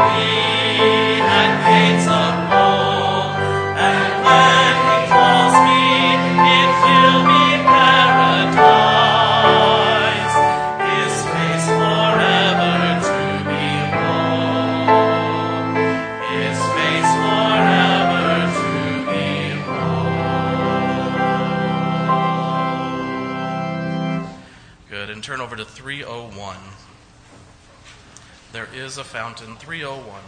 Turn over to 301. There is a fountain, 301.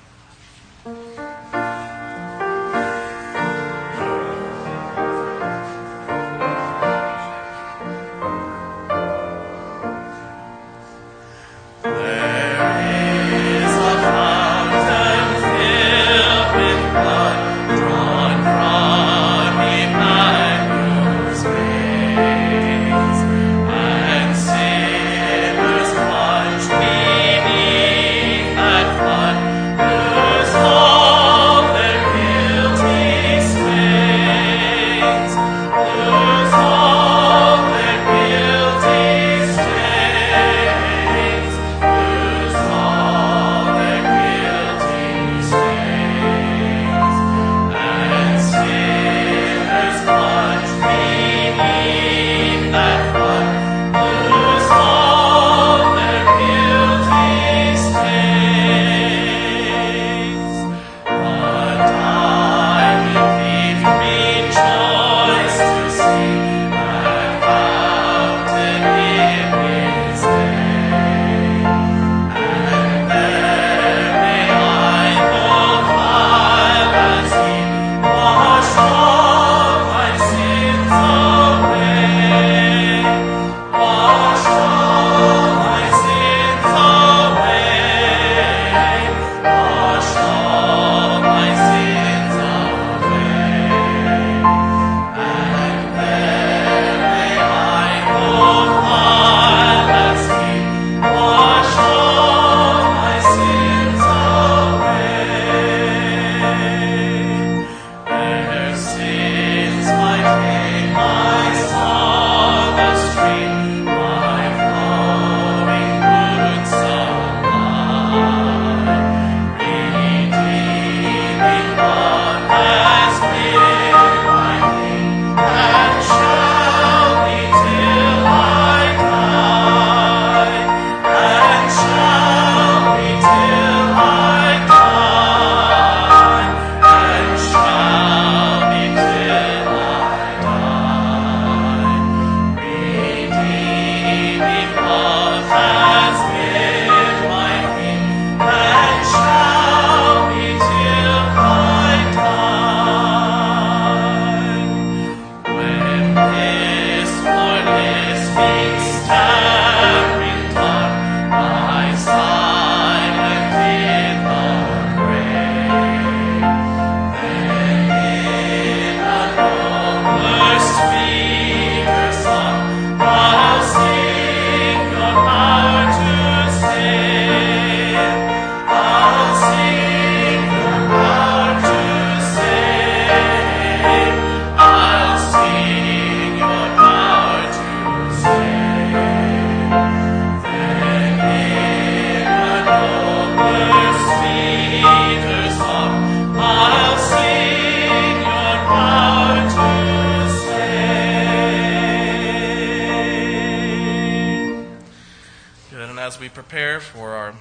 Prepare for our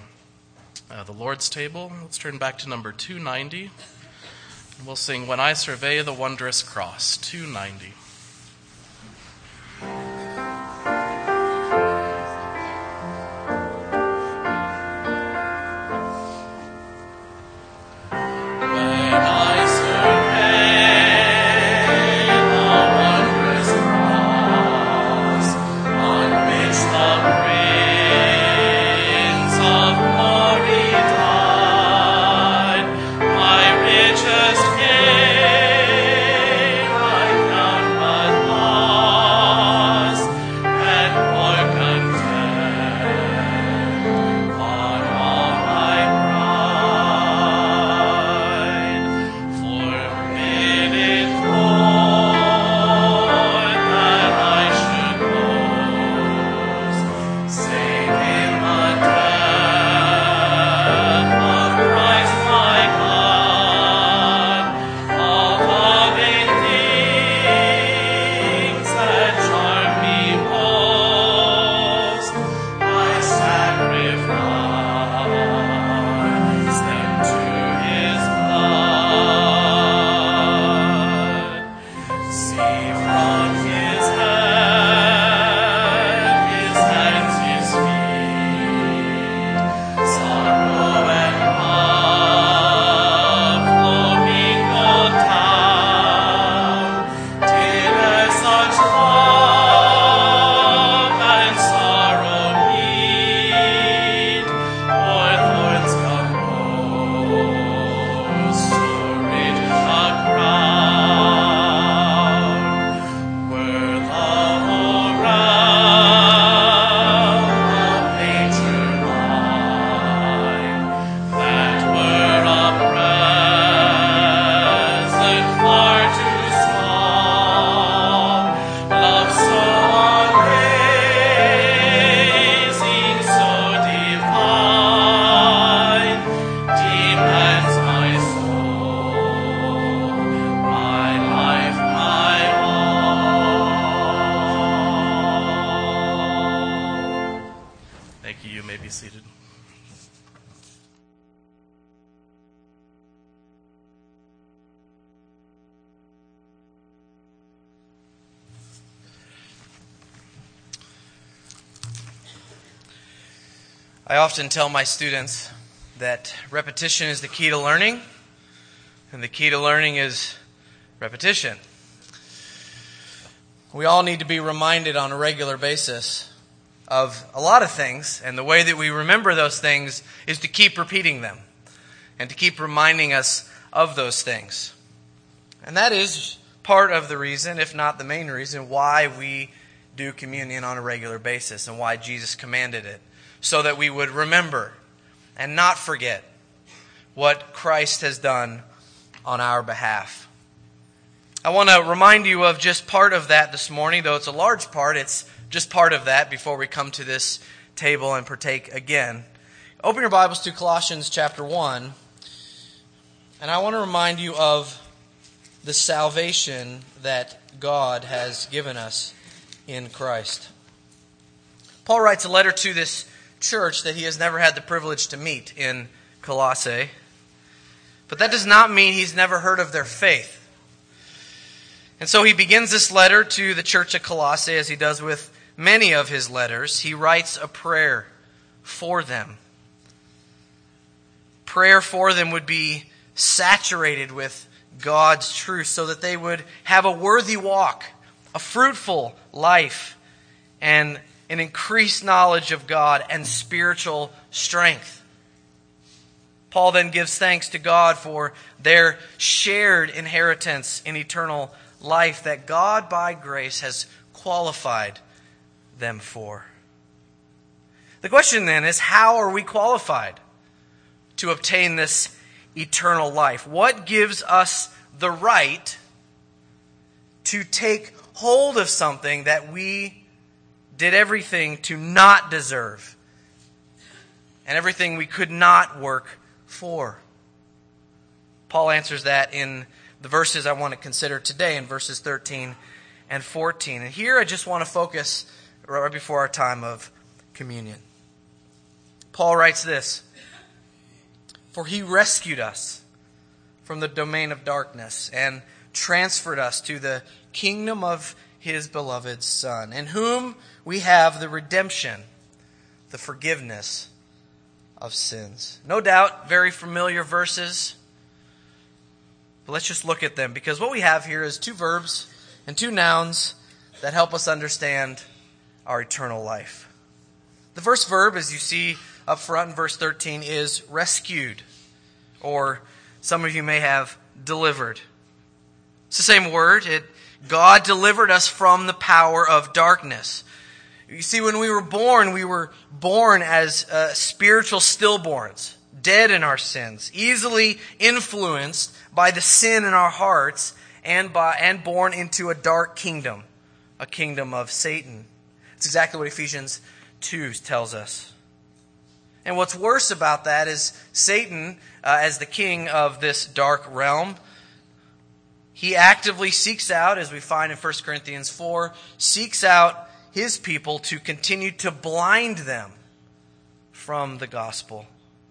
the Lord's table. Let's turn back to number 290. We'll sing "When I Survey the Wondrous Cross," 290. Just gain I count I often tell my students that repetition is the key to learning, and the key to learning is repetition. We all need to be reminded on a regular basis of a lot of things, and the way that we remember those things is to keep repeating them and to keep reminding us of those things. And that is part of the reason, if not the main reason, why we do communion on a regular basis and why Jesus commanded it, so that we would remember and not forget what Christ has done on our behalf. I want to remind you of just part of that this morning, though it's a large part. It's just part of that before we come to this table and partake again. Open your Bibles to Colossians chapter 1, and I want to remind you of the salvation that God has given us in Christ. Paul writes a letter to this church that he has never had the privilege to meet in Colossae. But that does not mean he's never heard of their faith. And so he begins this letter to the church at Colossae, as he does with many of his letters. He writes a prayer for them. Prayer for them would be saturated with God's truth so that they would have a worthy walk, a fruitful life, and an increased knowledge of God and spiritual strength. Paul then gives thanks to God for their shared inheritance in eternal life that God by grace has qualified them for. The question then is, how are we qualified to obtain this eternal life? What gives us the right to take hold of something that we did everything to not deserve and everything we could not work for? Paul answers that in the verses I want to consider today, in verses 13 and 14. And here I just want to focus right before our time of communion. Paul writes this: "For he rescued us from the domain of darkness and transferred us to the kingdom of his beloved Son, in whom we have the redemption, the forgiveness of sins." No doubt, very familiar verses. But let's just look at them, because what we have here is two verbs and two nouns that help us understand our eternal life. The first verb, as you see up front in verse 13, is rescued, or some of you may have delivered. It's the same word. God delivered us from the power of darkness. You see, when we were born as spiritual stillborns, dead in our sins, easily influenced by the sin in our hearts, and born into a dark kingdom, a kingdom of Satan. It's exactly what Ephesians 2 tells us. And what's worse about that is Satan, as the king of this dark realm, he actively seeks out, as we find in 1 Corinthians 4, seeks out his people to continue to blind them from the gospel.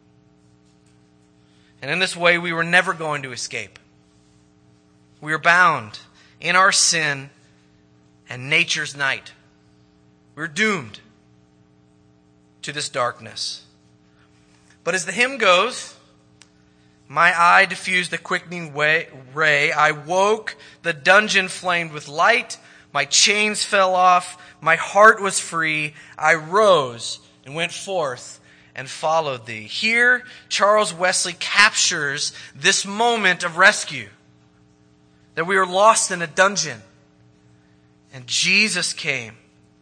And in this way, we were never going to escape. We were bound in our sin and nature's night. We were doomed to this darkness. But as the hymn goes, "My eye diffused the quickening ray. I woke, the dungeon flamed with light. My chains fell off. My heart was free. I rose and went forth and followed thee." Here, Charles Wesley captures this moment of rescue. That we were lost in a dungeon. And Jesus came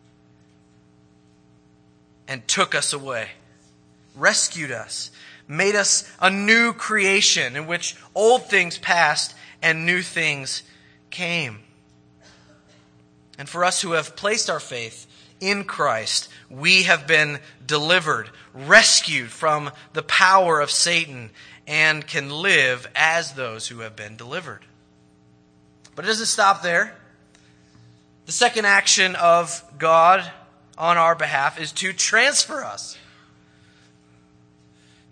and took us away. Rescued us. Made us a new creation in which old things passed and new things came. And for us who have placed our faith in Christ, we have been delivered, rescued from the power of Satan, and can live as those who have been delivered. But it doesn't stop there. The second action of God on our behalf is to transfer us.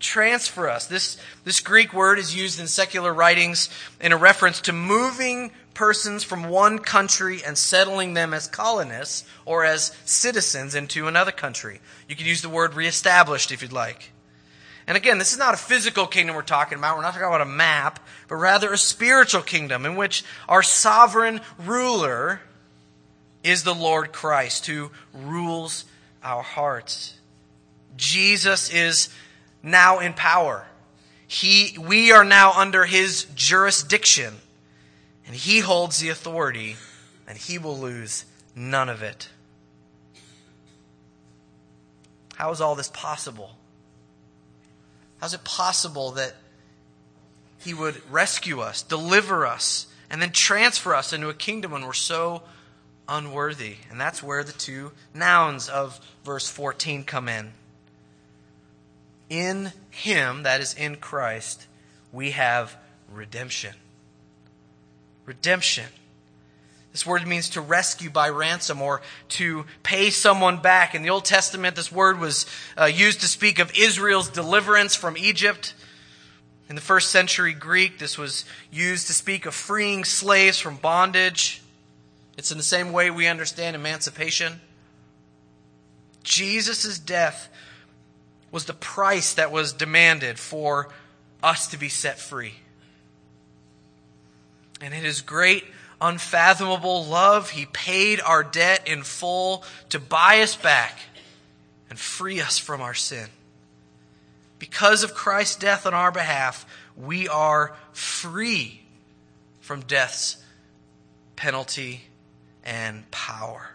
Transfer us. This Greek word is used in secular writings in a reference to moving persons from one country and settling them as colonists or as citizens into another country. You could use the word reestablished if you'd like. And again, this is not a physical kingdom we're talking about. We're not talking about a map, but rather a spiritual kingdom in which our sovereign ruler is the Lord Christ, who rules our hearts. Jesus is now in power. We are now under His jurisdiction, and He holds the authority, and He will lose none of it. How is all this possible? How is it possible that He would rescue us, deliver us, and then transfer us into a kingdom when we're so unworthy? And that's where the two nouns of verse 14 come in. In Him, that is in Christ, we have redemption. Redemption. This word means to rescue by ransom or to pay someone back. In the Old Testament, this word was used to speak of Israel's deliverance from Egypt. In the first century Greek, this was used to speak of freeing slaves from bondage. It's in the same way we understand emancipation. Jesus' death was the price that was demanded for us to be set free. And in His great, unfathomable love, He paid our debt in full to buy us back and free us from our sin. Because of Christ's death on our behalf, we are free from death's penalty and power.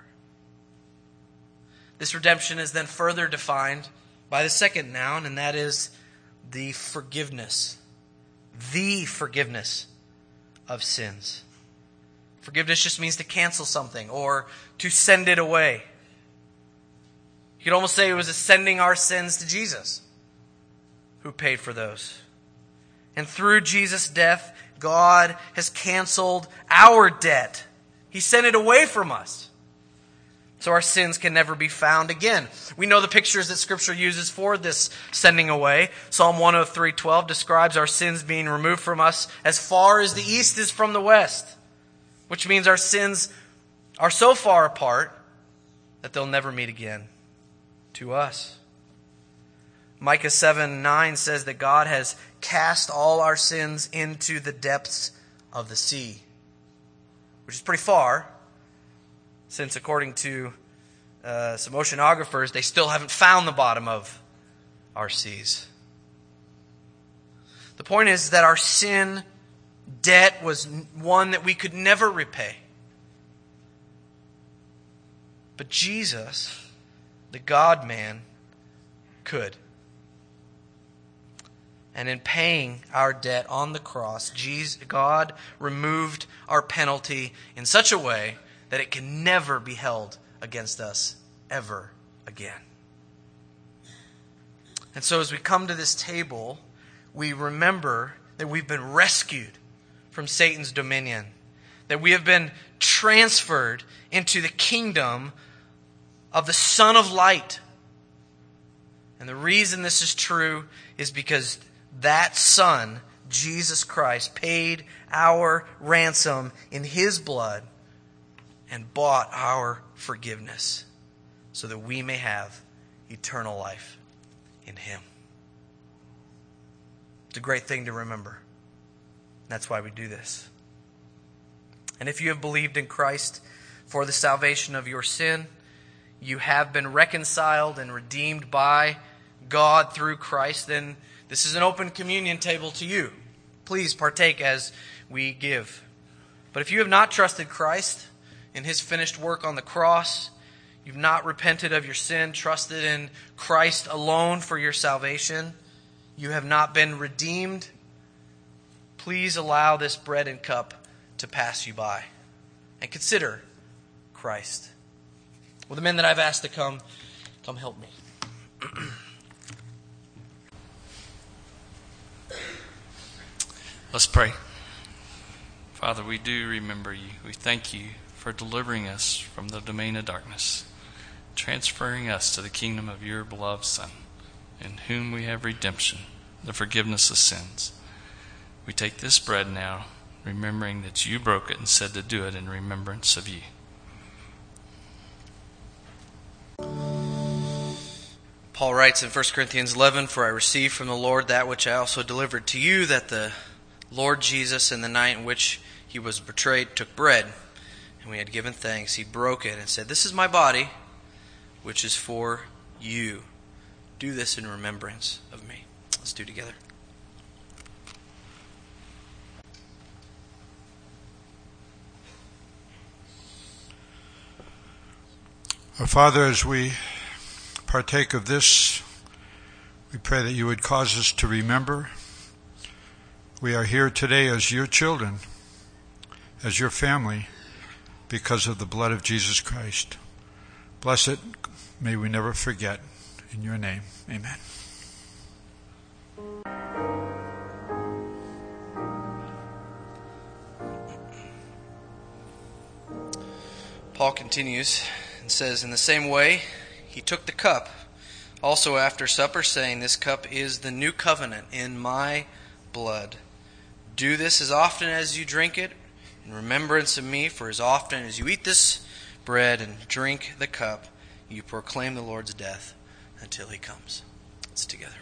This redemption is then further defined by the second noun, and that is the forgiveness. The forgiveness of sins. Forgiveness just means to cancel something or to send it away. You could almost say it was sending our sins to Jesus, who paid for those. And through Jesus' death, God has canceled our debt. He sent it away from us, so our sins can never be found again. We know the pictures that Scripture uses for this sending away. Psalm 103:12 describes our sins being removed from us as far as the east is from the west, which means our sins are so far apart that they'll never meet again to us. Micah 7:9 says that God has cast all our sins into the depths of the sea, which is pretty far, since according to some oceanographers, they still haven't found the bottom of our seas. The point is that our sin debt was one that we could never repay. But Jesus, the God-man, could. And in paying our debt on the cross, God removed our penalty in such a way that it can never be held against us ever again. And so as we come to this table, we remember that we've been rescued from Satan's dominion, that we have been transferred into the kingdom of the Son of Light. And the reason this is true is because that Son, Jesus Christ, paid our ransom in His blood and bought our forgiveness so that we may have eternal life in Him. It's a great thing to remember. That's why we do this. And if you have believed in Christ for the salvation of your sin, you have been reconciled and redeemed by God through Christ, then this is an open communion table to you. Please partake as we give. But if you have not trusted Christ in His finished work on the cross, you've not repented of your sin, trusted in Christ alone for your salvation, you have not been redeemed, please allow this bread and cup to pass you by and consider Christ. Well, the men that I've asked to come help me. Let's pray. Father, we do remember You. We thank You for delivering us from the domain of darkness, transferring us to the kingdom of Your beloved Son, in whom we have redemption, the forgiveness of sins. We take this bread now remembering that you broke it and said to do it in remembrance of you. Paul writes in 1 Corinthians 11, "For I received from the Lord that which I also delivered to you, that the Lord Jesus, in the night in which he was betrayed, took bread. And when he had given thanks, he broke it and said, 'This is my body, which is for you. Do this in remembrance of me.'" Let's do it together. Our Father, as we partake of this, we pray that you would cause us to remember we are here today as your children, as your family, because of the blood of Jesus Christ. Bless it. May we never forget. In your name, amen. Paul continues and says, "In the same way, he took the cup also after supper, saying, 'This cup is the new covenant in my blood. Do this as often as you drink it in remembrance of me. For as often as you eat this bread and drink the cup, you proclaim the Lord's death until he comes.'" Let's together.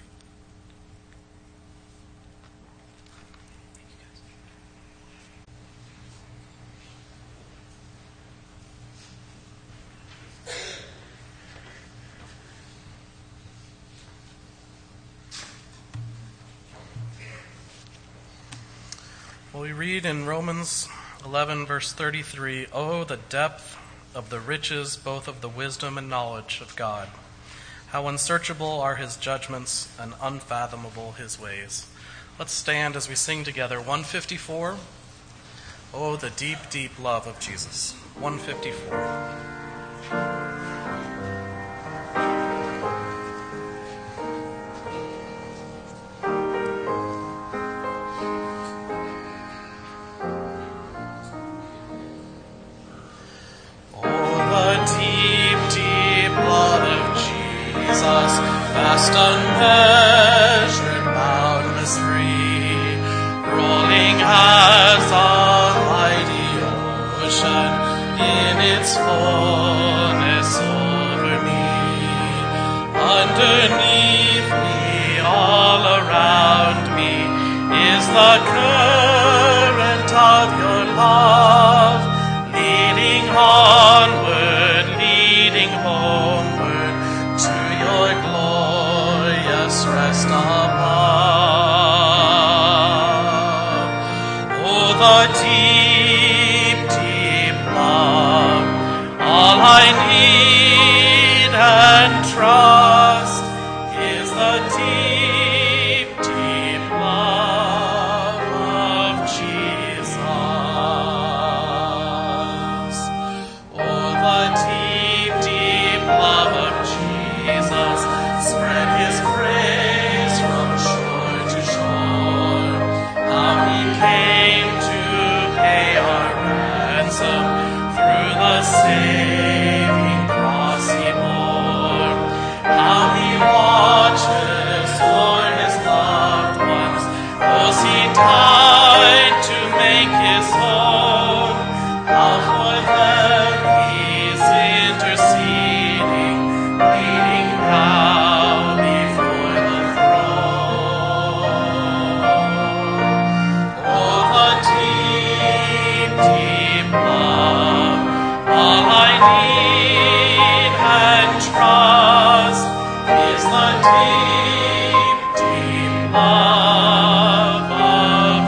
Well, we read in Romans 11, verse 33, "Oh, the depth of the riches, both of the wisdom and knowledge of God. How unsearchable are his judgments and unfathomable his ways." Let's stand as we sing together 154, "Oh, the deep, deep love of Jesus." 154. Vast, unmeasured, boundless, free, rolling as a mighty ocean in its fullness over me. Underneath me, all around me, is the current of your love, leading onward, leading homeward to your glorious rest above. Oh, the deep, deep love, all I need and trust is the deep, deep love of Jesus. Oh, the deep, deep love of Jesus, spread his praise from shore to shore. How he came to pay our ransom through the saving cross he bore. How he watches o'er his loved ones, those he died to make his own. How for them he's interceding, pleading now before the throne. Oh, the deep, deep love, all I need and trust is the deep, deep love of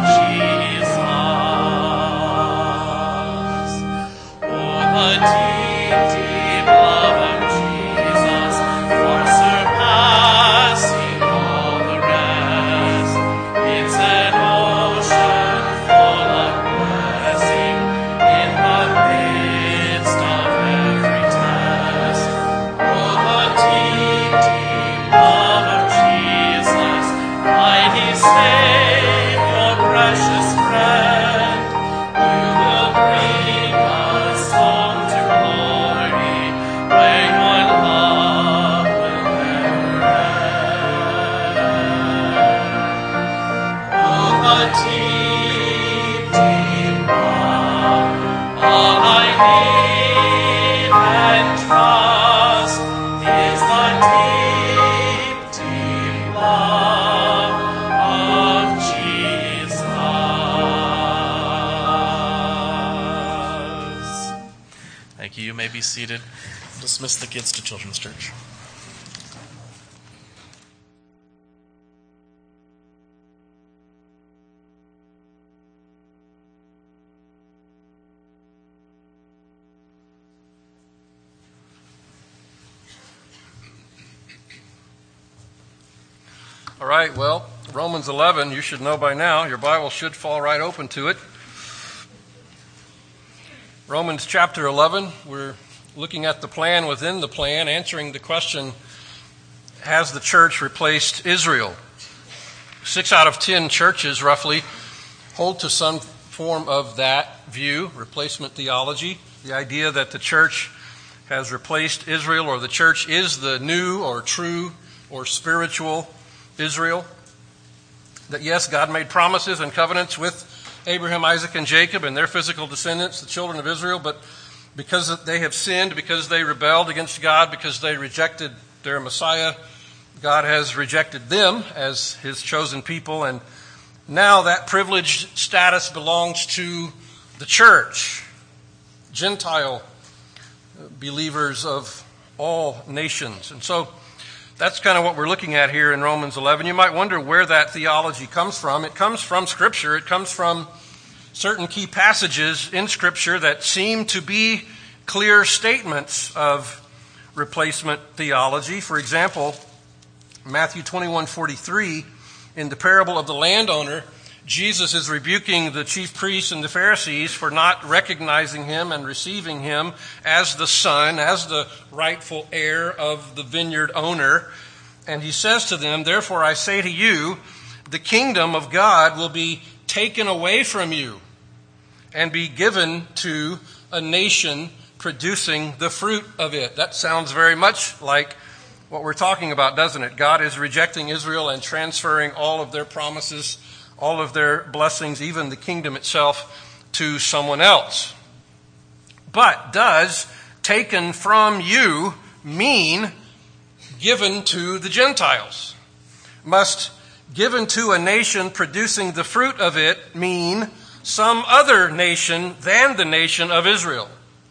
Jesus. Oh, the deep, deep love of Jesus, far surpassing all the rest. It's an ocean full of blessing in the midst of every test. Oh, the deep, deep love of Jesus, mighty Savior, precious friend, you will bring us home to glory, where your love will never end. Oh, the deep, deep you may be seated. Dismiss the kids to Children's Church. All right, well, Romans 11, you should know by now. Your Bible should fall right open to it. Romans chapter 11, we're looking at the plan within the plan, answering the question, has the church replaced Israel? 6 out of 10 churches, roughly, hold to some form of that view, replacement theology, the idea that the church has replaced Israel, or the church is the new or true or spiritual Israel. That yes, God made promises and covenants with Abraham, Isaac, and Jacob and their physical descendants, the children of Israel, but because they have sinned, because they rebelled against God, because they rejected their Messiah, God has rejected them as his chosen people, and now that privileged status belongs to the church, Gentile believers of all nations. And so that's kind of what we're looking at here in Romans 11. You might wonder where that theology comes from. It comes from Scripture. It comes from certain key passages in Scripture that seem to be clear statements of replacement theology. For example, Matthew 21:43, in the parable of the landowner, Jesus is rebuking the chief priests and the Pharisees for not recognizing him and receiving him as the son, as the rightful heir of the vineyard owner. And he says to them, therefore I say to you, the kingdom of God will be taken away from you and be given to a nation producing the fruit of it. That sounds very much like what we're talking about, doesn't it? God is rejecting Israel and transferring all of their promises, all of their blessings, even the kingdom itself, to someone else. But does taken from you mean given to the Gentiles? Must given to a nation producing the fruit of it mean some other nation than the nation of Israel?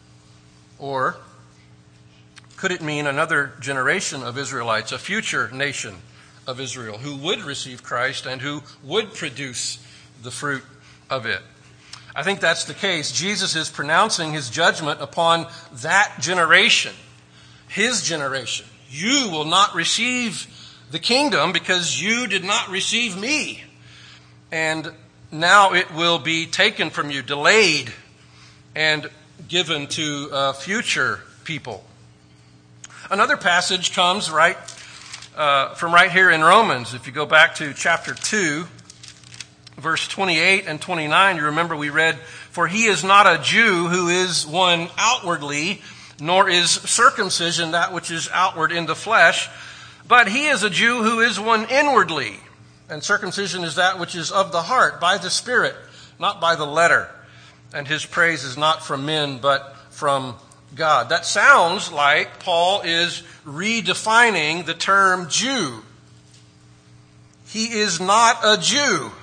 Or could it mean another generation of Israelites, a future nation of Israel who would receive Christ and who would produce the fruit of it? I think that's the case. Jesus is pronouncing his judgment upon that generation, his generation. You will not receive the kingdom because you did not receive me. And now it will be taken from you, delayed, and given to future people. Another passage comes from right here in Romans. If you go back to chapter 2, verse 28 and 29, you remember we read, for he is not a Jew who is one outwardly, nor is circumcision that which is outward in the flesh, but he is a Jew who is one inwardly. And circumcision is that which is of the heart, by the Spirit, not by the letter. And his praise is not from men, but from God. That sounds like Paul is redefining the term Jew. He is not a Jew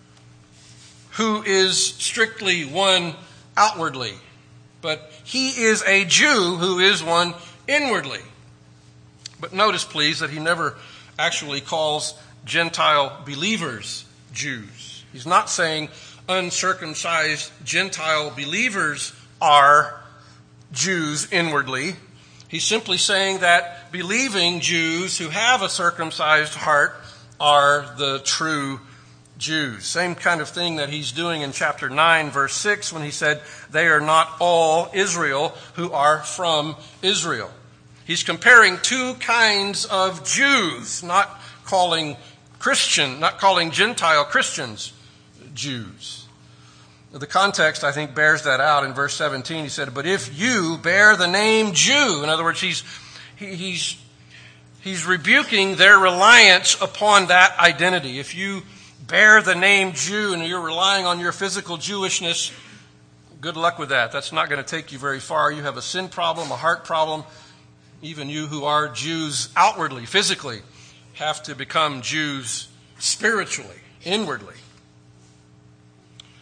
who is strictly one outwardly, but he is a Jew who is one inwardly. But notice, please, that he never actually calls Gentile believers Jews. He's not saying uncircumcised Gentile believers are Jews inwardly. He's simply saying that believing Jews who have a circumcised heart are the true Jews. Same kind of thing that he's doing in chapter 9, verse 6, when he said, they are not all Israel who are from Israel. He's comparing two kinds of Jews, not calling Gentile Christians Jews. The context, I think, bears that out in verse 17. He said, but if you bear the name Jew, in other words, he's rebuking their reliance upon that identity. If you bear the name Jew and you're relying on your physical Jewishness, good luck with that. That's not going to take you very far. You have a sin problem, a heart problem. Even you who are Jews outwardly, physically, have to become Jews spiritually, inwardly.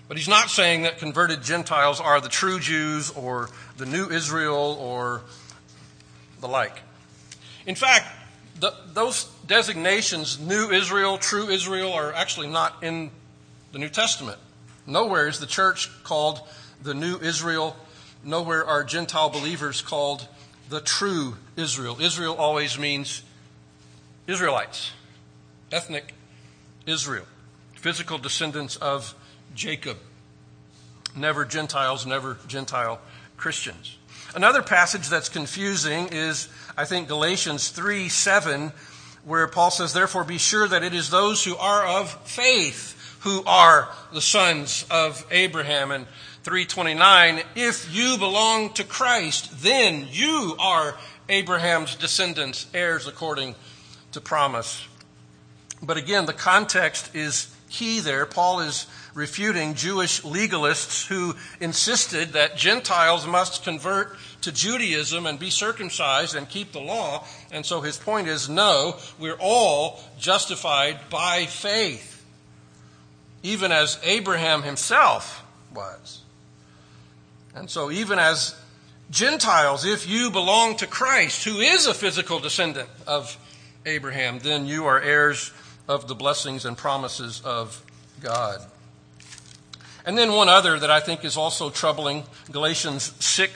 But he's not saying that converted Gentiles are the true Jews or the new Israel or the like. In fact, those designations, new Israel, true Israel, are actually not in the New Testament. Nowhere is the church called the new Israel. Nowhere are Gentile believers called the true Israel. Israel always means Israelites, ethnic Israel, physical descendants of Jacob. Never Gentiles, never Gentile Christians. Another passage that's confusing is, I think, Galatians 3:7, where Paul says, "Therefore be sure that it is those who are of faith who are the sons of Abraham." And 3:29, "If you belong to Christ, then you are Abraham's descendants, heirs according to promise." But again, the context is key there. Paul is refuting Jewish legalists who insisted that Gentiles must convert to Judaism and be circumcised and keep the law. And so his point is, no, we're all justified by faith, even as Abraham himself was. And so even as Gentiles, if you belong to Christ, who is a physical descendant of Abraham, then you are heirs of the blessings and promises of God. And then one other that I think is also troubling, Galatians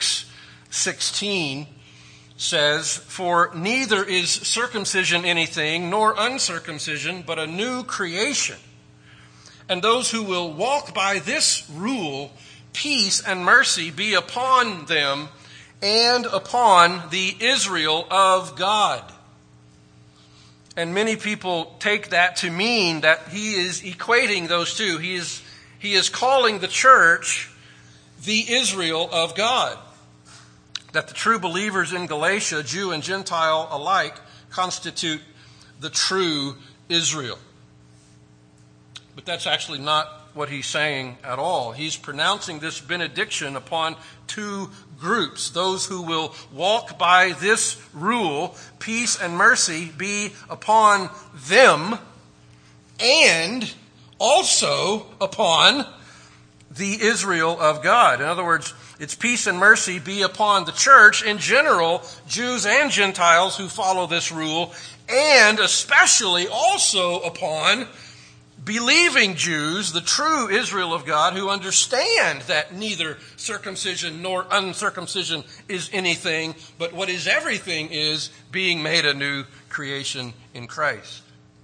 6:16 says, "For neither is circumcision anything, nor uncircumcision, but a new creation. And those who will walk by this rule, peace and mercy be upon them and upon the Israel of God." And many people take that to mean that he is equating those two. He is calling the church the Israel of God. That the true believers in Galatia, Jew and Gentile alike, constitute the true Israel. But that's actually not what he's saying at all. He's pronouncing this benediction upon two groups. Those who will walk by this rule, peace and mercy be upon them, and also upon the Israel of God. In other words, it's peace and mercy be upon the church in general, Jews and Gentiles who follow this rule, and especially also upon believing Jews, the true Israel of God, who understand that neither circumcision nor uncircumcision is anything, but what is everything is being made a new creation in Christ.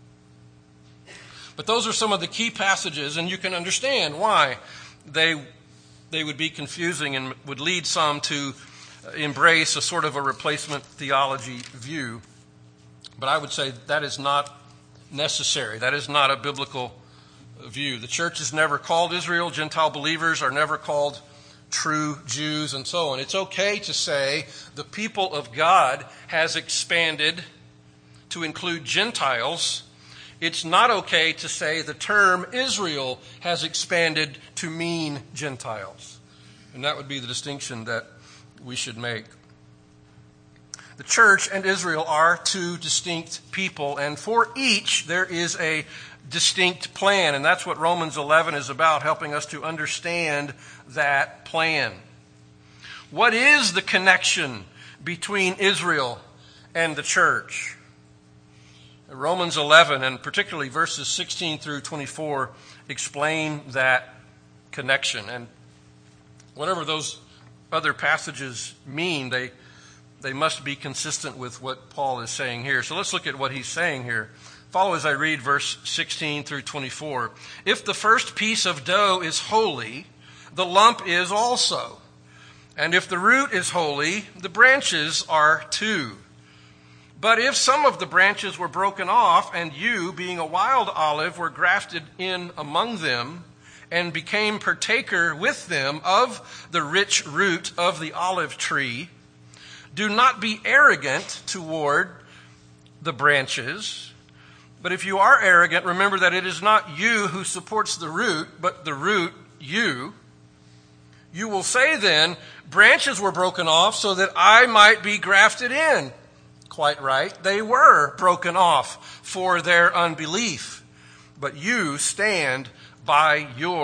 But those are some of the key passages, and you can understand why they would be confusing and would lead some to embrace a sort of a replacement theology view. But I would say that is not necessary. That is not a biblical view. The church is never called Israel. Gentile believers are never called true Jews, and so on. It's okay to say the people of God has expanded to include Gentiles. It's not okay to say the term Israel has expanded to mean Gentiles. And that would be the distinction that we should make. The church and Israel are two distinct people, and for each there is a distinct plan, and that's what Romans 11 is about, helping us to understand that plan. What is the connection between Israel and the church? Romans 11, and particularly verses 16 through 24, explain that connection. And whatever those other passages mean, they must be consistent with what Paul is saying here. So let's look at what he's saying here. Follow as I read verse 16 through 24. "If the first piece of dough is holy, the lump is also. And if the root is holy, the branches are too. But if some of the branches were broken off, and you, being a wild olive, were grafted in among them, and became partaker with them of the rich root of the olive tree, do not be arrogant toward the branches. But if you are arrogant, remember that it is not you who supports the root, but the root you. You will say then, branches were broken off so that I might be grafted in." Quite right. They were broken off for their unbelief. But you stand by your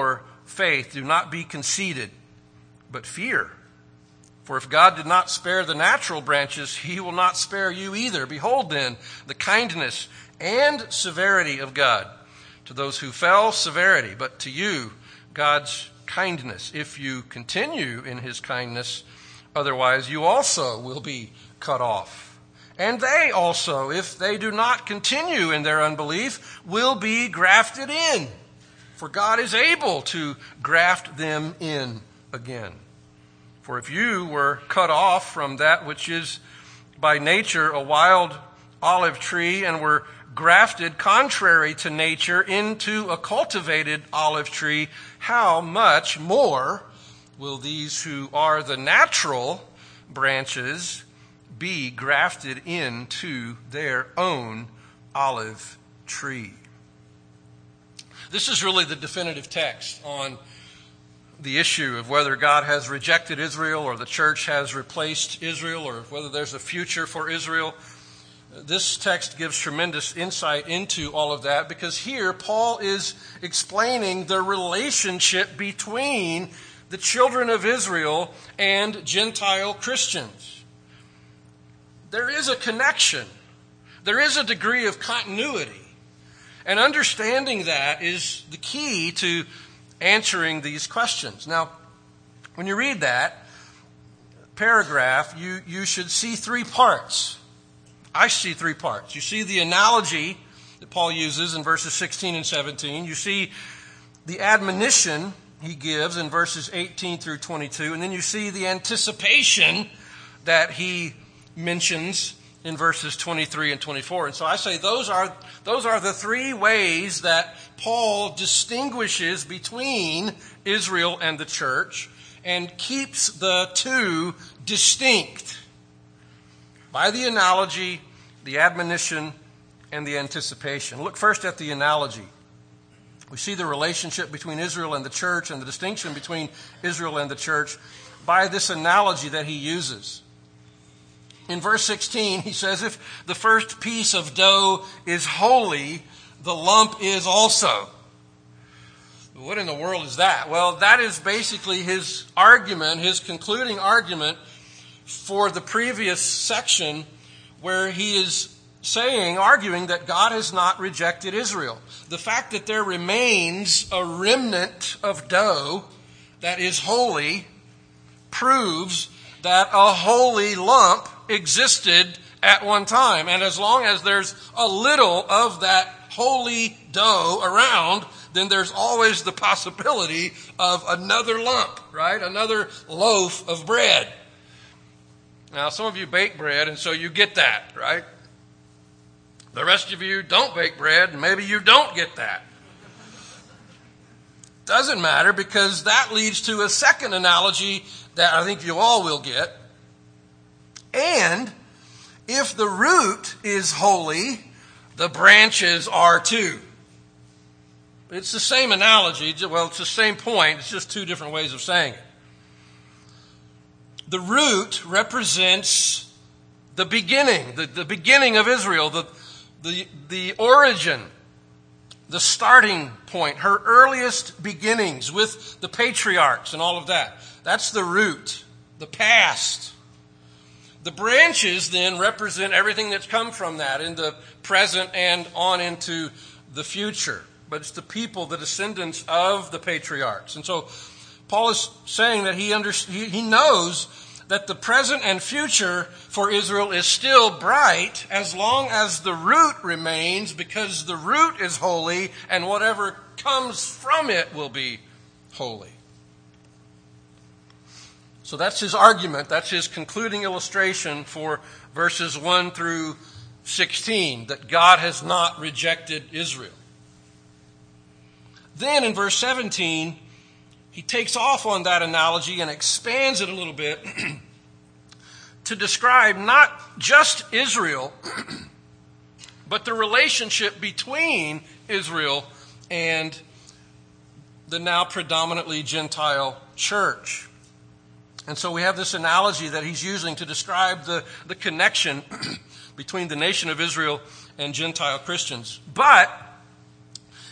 faith, do not be conceited, but fear. For if God did not spare the natural branches, he will not spare you either. Behold then the kindness and severity of God. To those who fell, severity, but to you, God's kindness. If you continue in his kindness, otherwise you also will be cut off. And they also, if they do not continue in their unbelief, will be grafted in. For God is able to graft them in again. For if you were cut off from that which is by nature a wild olive tree and were grafted contrary to nature into a cultivated olive tree, how much more will these who are the natural branches be grafted into their own olive tree? This is really the definitive text on the issue of whether God has rejected Israel or the church has replaced Israel or whether there's a future for Israel. This text gives tremendous insight into all of that because here Paul is explaining the relationship between the children of Israel and Gentile Christians. There is a connection. There is a degree of continuity. And understanding that is the key to answering these questions. Now, when you read that paragraph, you should see three parts. I see three parts. You see the analogy that Paul uses in verses 16 and 17. You see the admonition he gives in verses 18 through 22. And then you see the anticipation that he mentions in verses 23 and 24. And so I say those are the three ways that Paul distinguishes between Israel and the church and keeps the two distinct by the analogy, the admonition, and the anticipation. Look first at the analogy. We see the relationship between Israel and the church and the distinction between Israel and the church by this analogy that he uses. In verse 16, he says, if the first piece of dough is holy, the lump is also. What in the world is that? Well, that is basically his argument, his concluding argument for the previous section where he is arguing that God has not rejected Israel. The fact that there remains a remnant of dough that is holy proves that a holy lump existed at one time. And as long as there's a little of that holy dough around, then there's always the possibility of another lump, right? Another loaf of bread. Now, some of you bake bread, and so you get that, right? The rest of you don't bake bread, and maybe you don't get that. Doesn't matter, because that leads to a second analogy that I think you all will get. And if the root is holy, the branches are too. It's the same analogy. Well, it's the same point. It's just two different ways of saying it. The root represents the beginning, the beginning of Israel, the origin, the starting point, her earliest beginnings with the patriarchs and all of that. That's the root, the past. The branches then represent everything that's come from that in the present and on into the future. But it's the people, the descendants of the patriarchs. And so Paul is saying that he knows that the present and future for Israel is still bright as long as the root remains, because the root is holy and whatever comes from it will be holy. So that's his argument. That's his concluding illustration for verses 1 through 16, that God has not rejected Israel. Then in verse 17, he takes off on that analogy and expands it a little bit to describe not just Israel, but the relationship between Israel and the now predominantly Gentile church. And so we have this analogy that he's using to describe the connection between the nation of Israel and Gentile Christians. But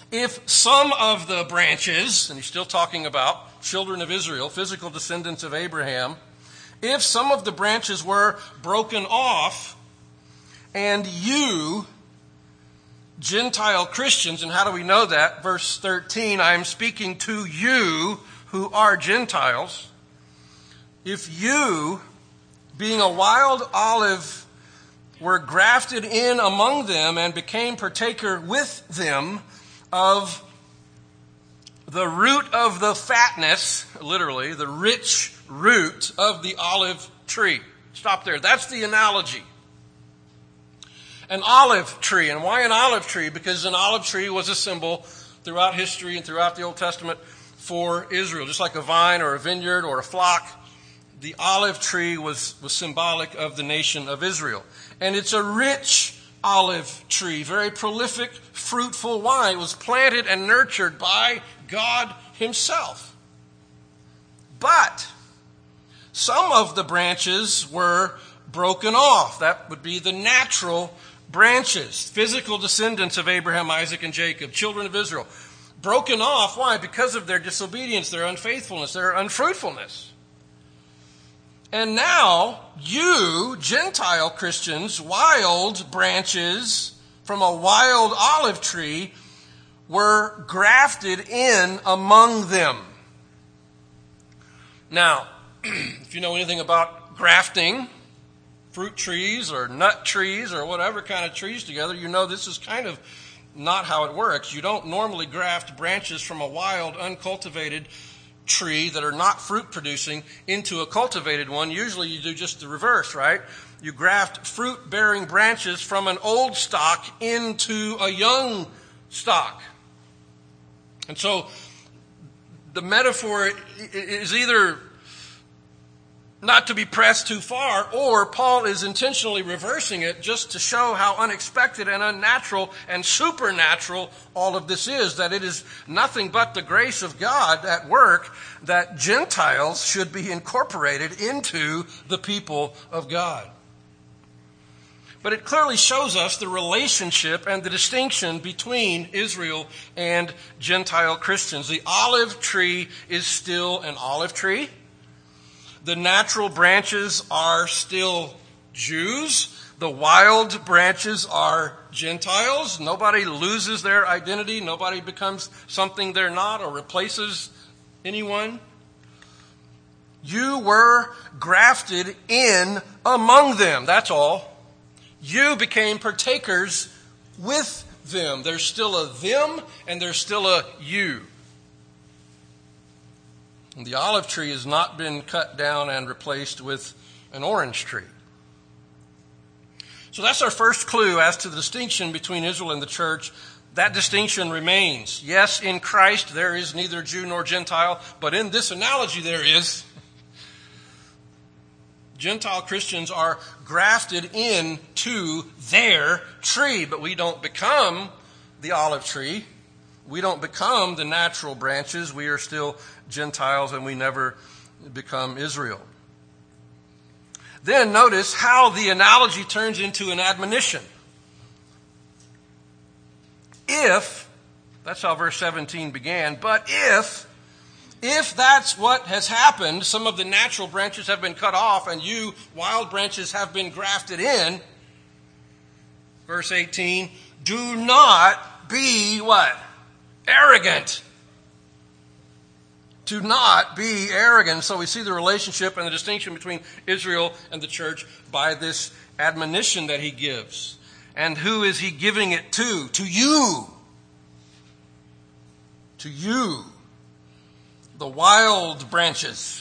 If some of the branches, and he's still talking about children of Israel, physical descendants of Abraham, if some of the branches were broken off, and you, Gentile Christians, and how do we know that? Verse 13, I am speaking to you who are Gentiles. If you, being a wild olive, were grafted in among them and became partaker with them of the root of the fatness, literally, the rich root of the olive tree. Stop there. That's the analogy. An olive tree. And why an olive tree? Because an olive tree was a symbol throughout history and throughout the Old Testament for Israel. Just like a vine or a vineyard or a flock, the olive tree was symbolic of the nation of Israel. And it's a rich olive tree, very prolific, fruitful wine. It was planted and nurtured by God himself. But some of the branches were broken off. That would be the natural branches, physical descendants of Abraham, Isaac, and Jacob, children of Israel. Broken off, why? Because of their disobedience, their unfaithfulness, their unfruitfulness. And now, you, Gentile Christians, wild branches from a wild olive tree, were grafted in among them. Now, if you know anything about grafting, fruit trees or nut trees or whatever kind of trees together, you know this is kind of not how it works. You don't normally graft branches from a wild, uncultivated tree that are not fruit producing into a cultivated one. Usually you do just the reverse, right? You graft fruit bearing branches from an old stock into a young stock. And so the metaphor is either not to be pressed too far, or Paul is intentionally reversing it just to show how unexpected and unnatural and supernatural all of this is, that it is nothing but the grace of God at work that Gentiles should be incorporated into the people of God. But it clearly shows us the relationship and the distinction between Israel and Gentile Christians. The olive tree is still an olive tree. The natural branches are still Jews. The wild branches are Gentiles. Nobody loses their identity. Nobody becomes something they're not or replaces anyone. You were grafted in among them. That's all. You became partakers with them. There's still a them and there's still a you. And the olive tree has not been cut down and replaced with an orange tree. So that's our first clue as to the distinction between Israel and the church. That distinction remains. Yes, in Christ there is neither Jew nor Gentile, but in this analogy there is. Gentile Christians are grafted into their tree, but we don't become the olive tree. We don't become the natural branches. We are still Gentiles and we never become Israel. Then notice how the analogy turns into an admonition. If, that's how verse 17 began, but if that's what has happened, some of the natural branches have been cut off and you wild branches have been grafted in, verse 18, do not be what? Arrogant. Do not be arrogant. So we see the relationship and the distinction between Israel and the church by this admonition that he gives. And who is he giving it to? To you. To you. The wild branches.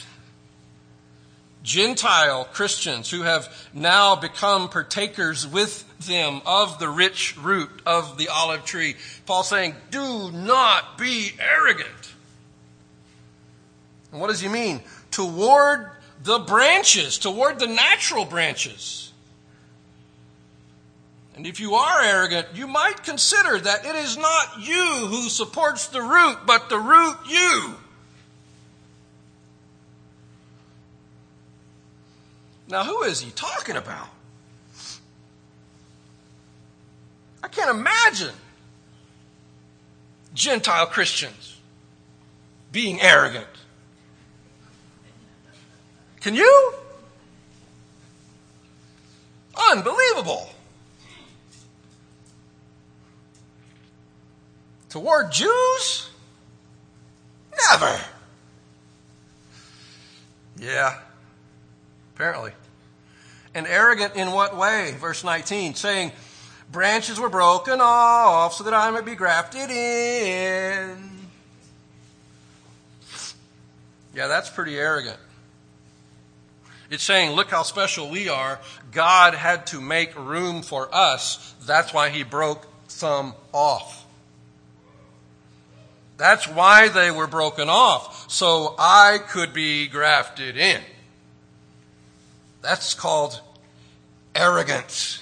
Gentile Christians who have now become partakers with them of the rich root of the olive tree. Paul's saying, do not be arrogant. And what does he mean? Toward the branches, toward the natural branches. And if you are arrogant, you might consider that it is not you who supports the root, but the root you. Now, who is he talking about? I can't imagine Gentile Christians being arrogant. Can you? Unbelievable. Toward Jews? Never. Yeah, apparently. And arrogant in what way? Verse 19, saying, branches were broken off so that I might be grafted in. Yeah, that's pretty arrogant. It's saying, look how special we are. God had to make room for us. That's why he broke some off. That's why they were broken off, so I could be grafted in. That's called arrogance.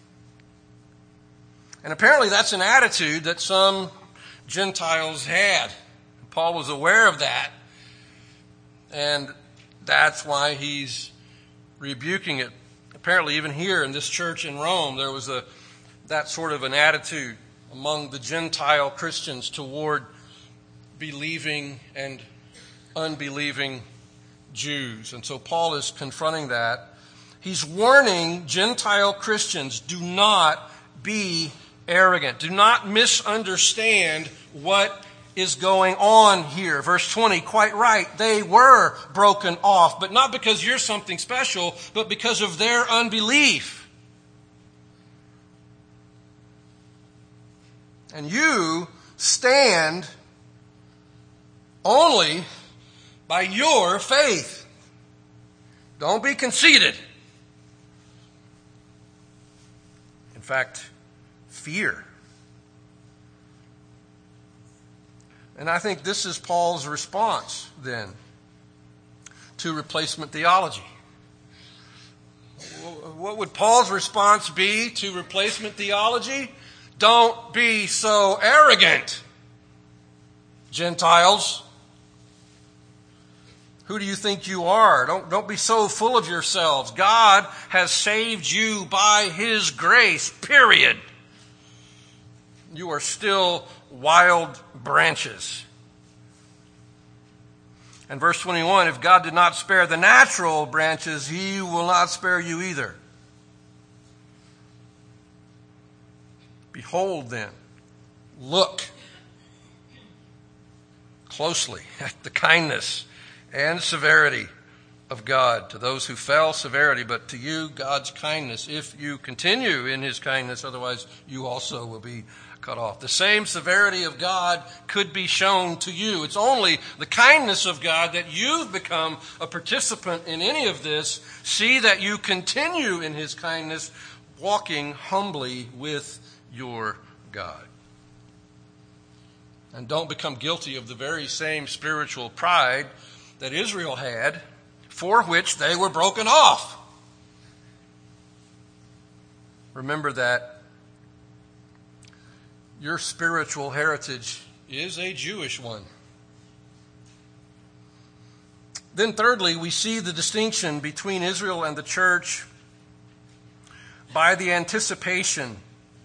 And apparently that's an attitude that some Gentiles had. Paul was aware of that. And that's why he's rebuking it. Apparently even here in this church in Rome, there was that sort of an attitude among the Gentile Christians toward believing and unbelieving Jews. And so Paul is confronting that. He's warning Gentile Christians, do not be arrogant. Do not misunderstand what is going on here. Verse 20, quite right. They were broken off, but not because you're something special, but because of their unbelief. And you stand only by your faith. Don't be conceited. In fact, fear. And I think this is Paul's response then to replacement theology. What would Paul's response be to replacement theology? Don't be so arrogant, Gentiles. Who do you think you are? Don't be so full of yourselves. God has saved you by his grace, period. You are still wild branches. And verse 21, if God did not spare the natural branches, he will not spare you either. Behold then, look closely at the kindness and severity of God. To those who fell, severity, but to you, God's kindness, if you continue in his kindness, otherwise you also will be cut off. The same severity of God could be shown to you. It's only the kindness of God that you've become a participant in any of this. See that you continue in his kindness, walking humbly with your God. And don't become guilty of the very same spiritual pride that Israel had, for which they were broken off. Remember that your spiritual heritage is a Jewish one. Then thirdly, we see the distinction between Israel and the church by the anticipation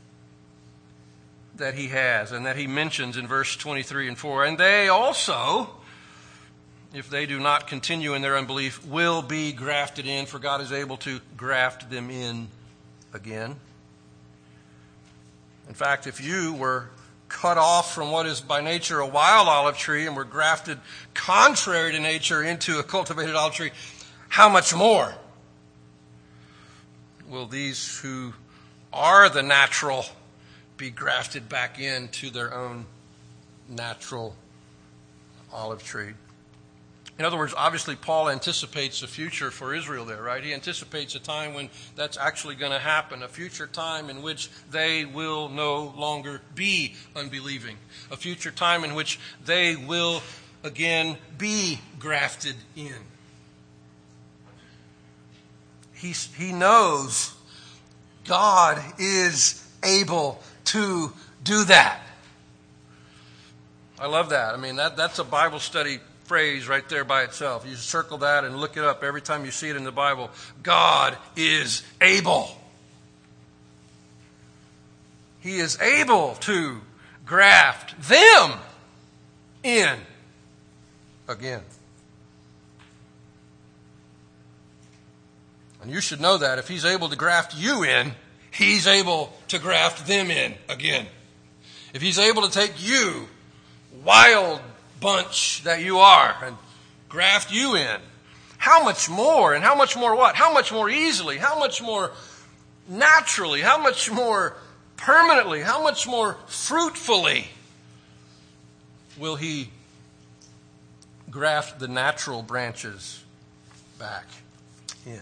that he has and that he mentions in verse 23 and 4. And they also, if they do not continue in their unbelief, will be grafted in, for God is able to graft them in again. In fact, if you were cut off from what is by nature a wild olive tree and were grafted contrary to nature into a cultivated olive tree, how much more will these who are the natural be grafted back into their own natural olive tree? In other words, obviously Paul anticipates a future for Israel there, right? He anticipates a time when that's actually going to happen, a future time in which they will no longer be unbelieving, a future time in which they will again be grafted in. He knows God is able to do that. I love that. I mean, that's a Bible study phrase right there by itself. You circle that and look it up every time you see it in the Bible. God is able. He is able to graft them in again. And you should know that if he's able to graft you in, he's able to graft them in again. If he's able to take you, wild bunch that you are, and graft you in, how much more, and how much more what? How much more easily, how much more naturally, how much more permanently, how much more fruitfully will he graft the natural branches back in?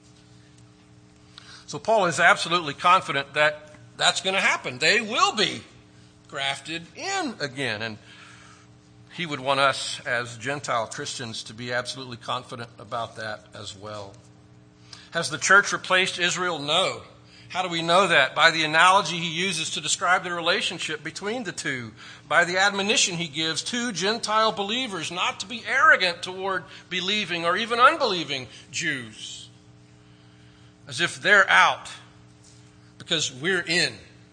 So Paul is absolutely confident that that's going to happen. They will be grafted in again. And he would want us as Gentile Christians to be absolutely confident about that as well. Has the church replaced Israel? No. How do we know that? By the analogy he uses to describe the relationship between the two. By the admonition he gives to Gentile believers not to be arrogant toward believing or even unbelieving Jews. As if they're out because we're in.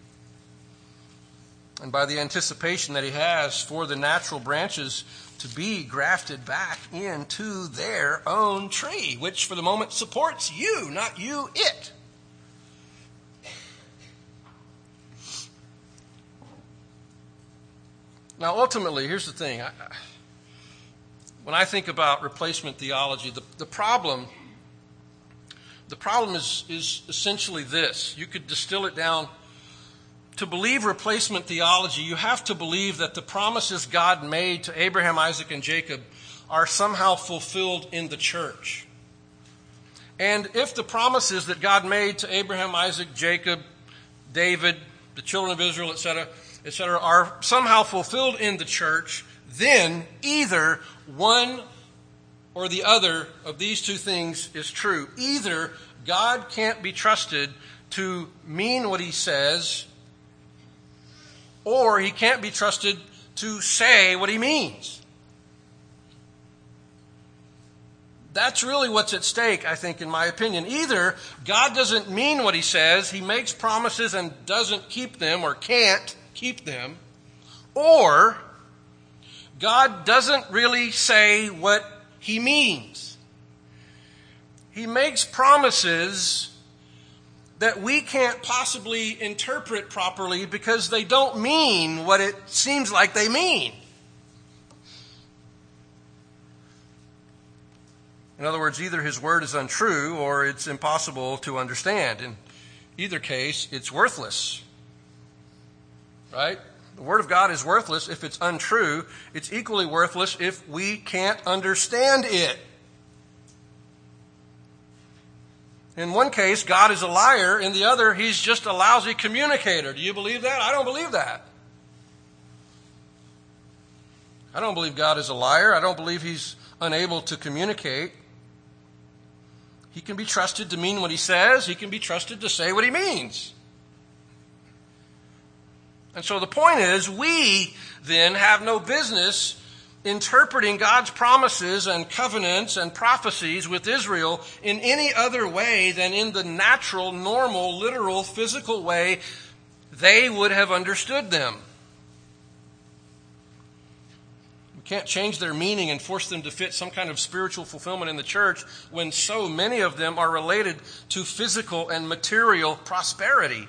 And by the anticipation that he has for the natural branches to be grafted back into their own tree, which for the moment supports you, not you it. Now, ultimately, here's the thing. When I think about replacement theology, the problem is essentially this. You could distill it down. To believe replacement theology, you have to believe that the promises God made to Abraham, Isaac, and Jacob are somehow fulfilled in the church. And if the promises that God made to Abraham, Isaac, Jacob, David, the children of Israel, etc., are somehow fulfilled in the church, then either one or the other of these two things is true. Either God can't be trusted to mean what he says, or he can't be trusted to say what he means. That's really what's at stake, I think, in my opinion. Either God doesn't mean what he says, he makes promises and doesn't keep them or can't keep them, or God doesn't really say what he means. He makes promises that we can't possibly interpret properly because they don't mean what it seems like they mean. In other words, either his word is untrue or it's impossible to understand. In either case, it's worthless. Right? The word of God is worthless if it's untrue. It's equally worthless if we can't understand it. In one case, God is a liar. In the other, he's just a lousy communicator. Do you believe that? I don't believe that. I don't believe God is a liar. I don't believe he's unable to communicate. He can be trusted to mean what he says. He can be trusted to say what he means. And so the point is, we then have no business interpreting God's promises and covenants and prophecies with Israel in any other way than in the natural, normal, literal, physical way they would have understood them. We can't change their meaning and force them to fit some kind of spiritual fulfillment in the church when so many of them are related to physical and material prosperity.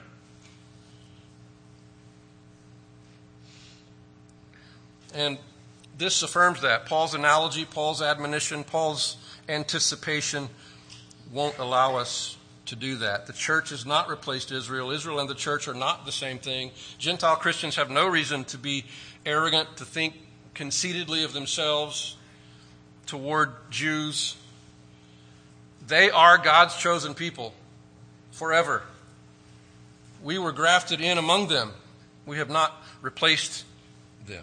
And this affirms that. Paul's analogy, Paul's admonition, Paul's anticipation won't allow us to do that. The church has not replaced Israel. Israel and the church are not the same thing. Gentile Christians have no reason to be arrogant, to think conceitedly of themselves toward Jews. They are God's chosen people forever. We were grafted in among them. We have not replaced them.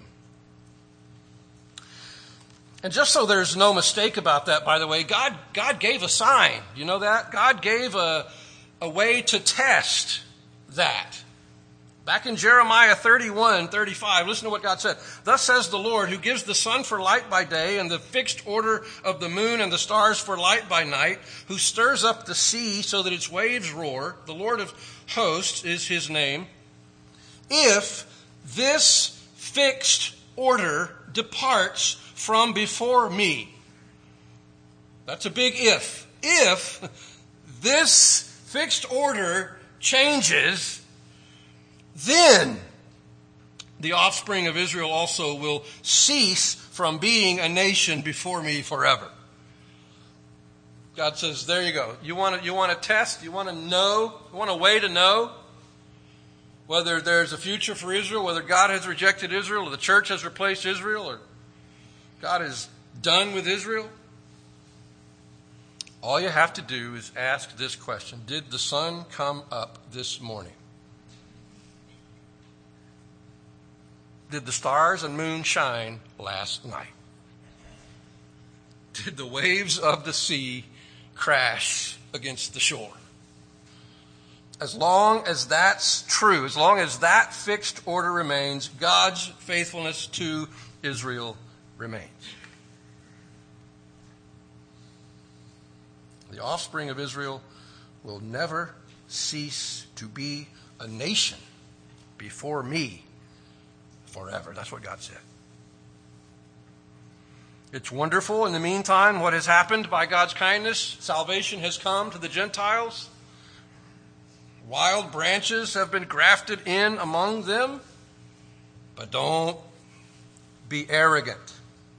And just so there's no mistake about that, by the way, God gave a sign. You know that? God gave a way to test that. Back in Jeremiah 31:35, listen to what God said. Thus says the Lord, who gives the sun for light by day and the fixed order of the moon and the stars for light by night, who stirs up the sea so that its waves roar. The Lord of hosts is his name. If this fixed order departs from before me. That's a big if. If this fixed order changes, then the offspring of Israel also will cease from being a nation before me forever. God says, there you go. You want to test? You want to know? You want a way to know whether there's a future for Israel, whether God has rejected Israel, or the church has replaced Israel, or God is done with Israel? All you have to do is ask this question. Did the sun come up this morning? Did the stars and moon shine last night? Did the waves of the sea crash against the shore? As long as that's true, as long as that fixed order remains, God's faithfulness to Israel remains. The offspring of Israel will never cease to be a nation before me forever. That's what God said. It's wonderful. In the meantime, what has happened by God's kindness? Salvation has come to the Gentiles. Wild branches have been grafted in among them. But don't be arrogant.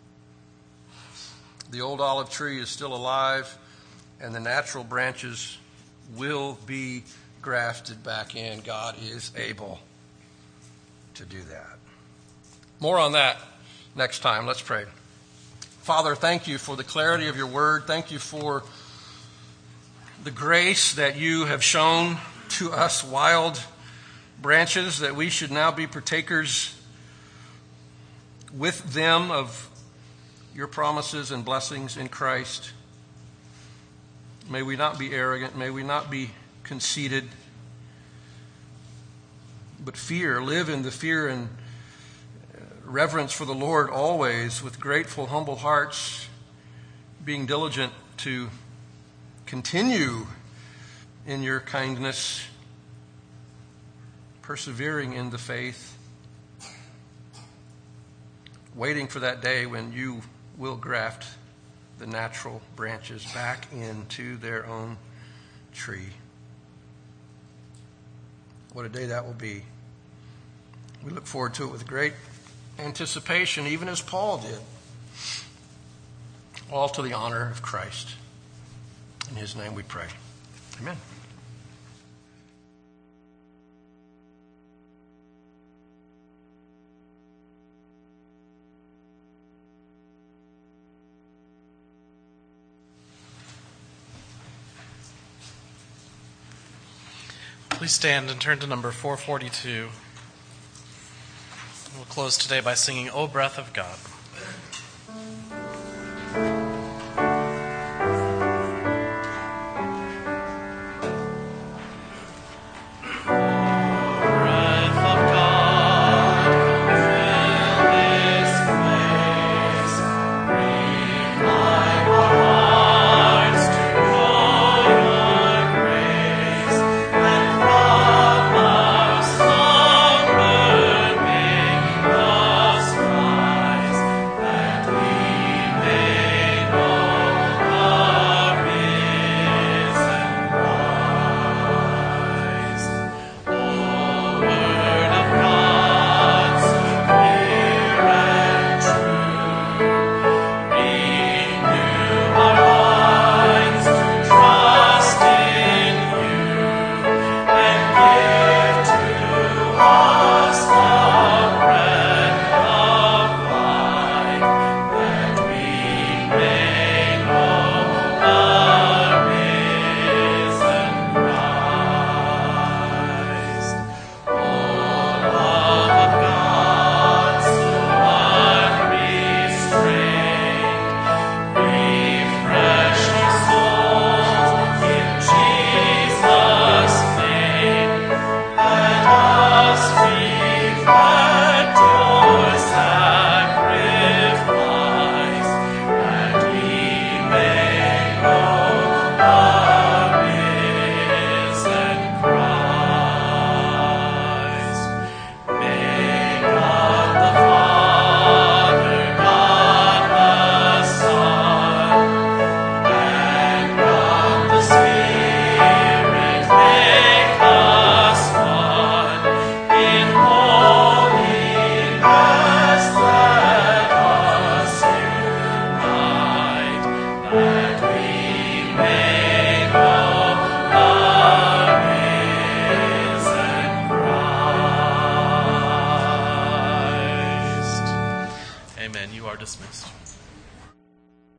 The old olive tree is still alive, and the natural branches will be grafted back in. God is able to do that. More on that next time. Let's pray. Father, thank you for the clarity of your word. Thank you for the grace that you have shown to us, wild branches, that we should now be partakers with them of your promises and blessings in Christ. May we not be arrogant. May we not be conceited, but live in the fear and reverence for the Lord always, with grateful, humble hearts, being diligent to continue in your kindness, persevering in the faith, waiting for that day when you will graft the natural branches back into their own tree. What a day that will be. We look forward to it with great anticipation, even as Paul did. All to the honor of Christ. In his name we pray. Amen. Please stand and turn to number 442. We'll close today by singing, O Breath of God. dismissed.